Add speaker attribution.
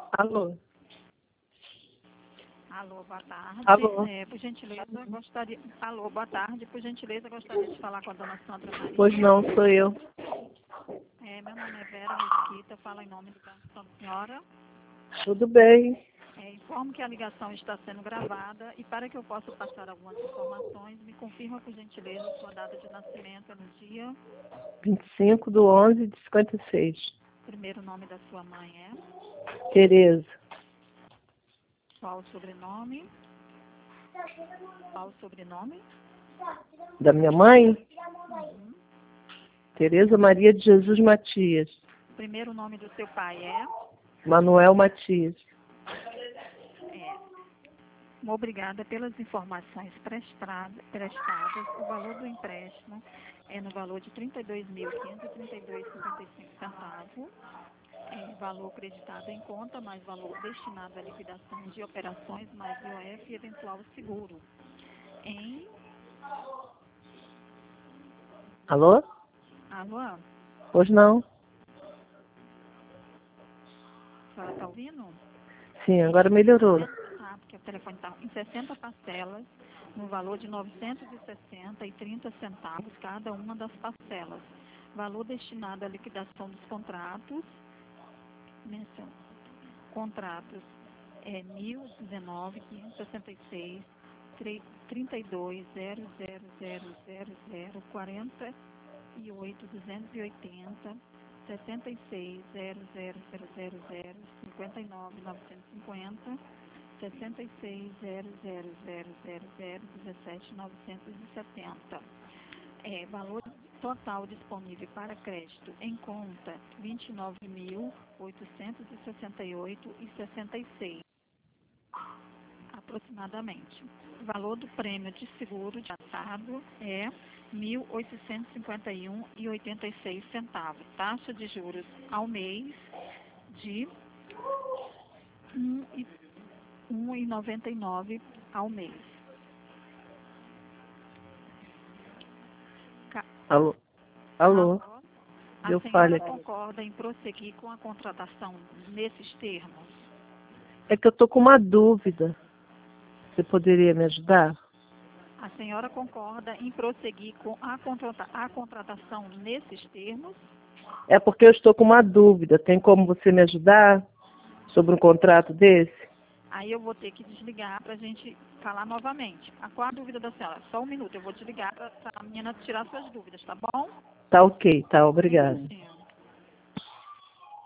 Speaker 1: Alô?
Speaker 2: Alô, boa tarde.
Speaker 1: Alô?
Speaker 2: Por gentileza, gostaria... Alô, boa tarde. Por gentileza, gostaria de falar com a dona Sandra Maria.
Speaker 1: Pois não, sou eu.
Speaker 2: Meu nome é Vera Mesquita, falo em nome do Banco da Senhora.
Speaker 1: Tudo bem.
Speaker 2: Informo que a ligação está sendo gravada e para que eu possa passar algumas informações, me confirma, por gentileza, sua data de nascimento é no dia...
Speaker 1: 25/11/56.
Speaker 2: Primeiro nome da sua mãe é?
Speaker 1: Tereza.
Speaker 2: Qual o sobrenome? Qual o sobrenome?
Speaker 1: Da minha mãe?
Speaker 2: Uhum.
Speaker 1: Tereza Maria de Jesus Matias.
Speaker 2: Primeiro nome do seu pai é?
Speaker 1: Manuel Matias.
Speaker 2: Obrigada pelas informações prestadas. O valor do empréstimo é no valor de R$ 32.532,55. Valor creditado em conta, mais valor destinado à liquidação de operações, mais IOF e eventual seguro.
Speaker 1: Alô?
Speaker 2: Alô?
Speaker 1: Pois não?
Speaker 2: A senhora está ouvindo?
Speaker 1: Sim, agora melhorou.
Speaker 2: Porque o telefone está em 60 parcelas, no valor de R$ 960,30 cada uma das parcelas. Valor destinado à liquidação dos contratos. Contratos é 1.019.566, 32.0000048.280, 66.00000, 59.950, 66.00000, 17.970. Valor total disponível para crédito em conta, R$ 29.868,66, aproximadamente. Valor do prêmio de seguro de atado é R$ 1.851,86. Taxa de juros ao mês de 1,99 ao mês.
Speaker 1: Alô? Alô?
Speaker 2: A senhora concorda em prosseguir com a contratação nesses termos?
Speaker 1: É que eu estou com uma dúvida. Você poderia me ajudar?
Speaker 2: A senhora concorda em prosseguir com a contratação nesses termos?
Speaker 1: É porque eu estou com uma dúvida. Tem como você me ajudar sobre um contrato desse?
Speaker 2: Aí eu vou ter que desligar para a gente falar novamente. Qual a dúvida da senhora? Só um minuto, eu vou desligar para a menina tirar suas dúvidas, tá bom?
Speaker 1: Tá ok, tá, obrigada.
Speaker 2: Sim.